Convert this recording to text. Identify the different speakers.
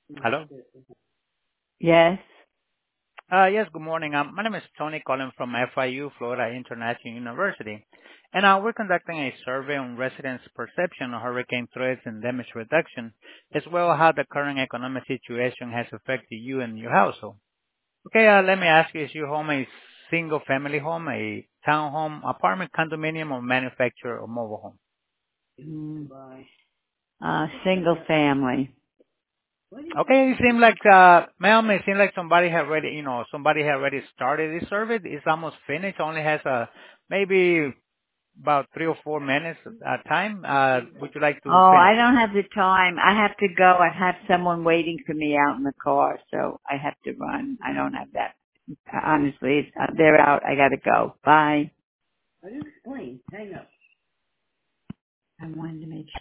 Speaker 1: Hello?
Speaker 2: Yes.
Speaker 1: Yes, good morning. My name is Tony calling from FIU, Florida International University. And we're conducting a survey on residents' perception of hurricane threats and damage reduction, as well as how the current economic situation has affected you and your household. Okay, let me ask you, is your home a single-family home, a townhome, apartment, condominium, or manufactured or mobile home?
Speaker 2: Mm, single family.
Speaker 1: Okay, it seems like, ma'am, it seems like somebody had already, somebody had already started this survey. It's almost finished. Only has maybe about 3 or 4 minutes time. Would you like to
Speaker 2: Oh,
Speaker 1: finish
Speaker 2: I
Speaker 1: it?
Speaker 2: don't have the time. I have to go. I have someone waiting for me out in the car, so I have to run. I don't have that. Honestly, they're out. I gotta go. Bye. I wanted to make sure.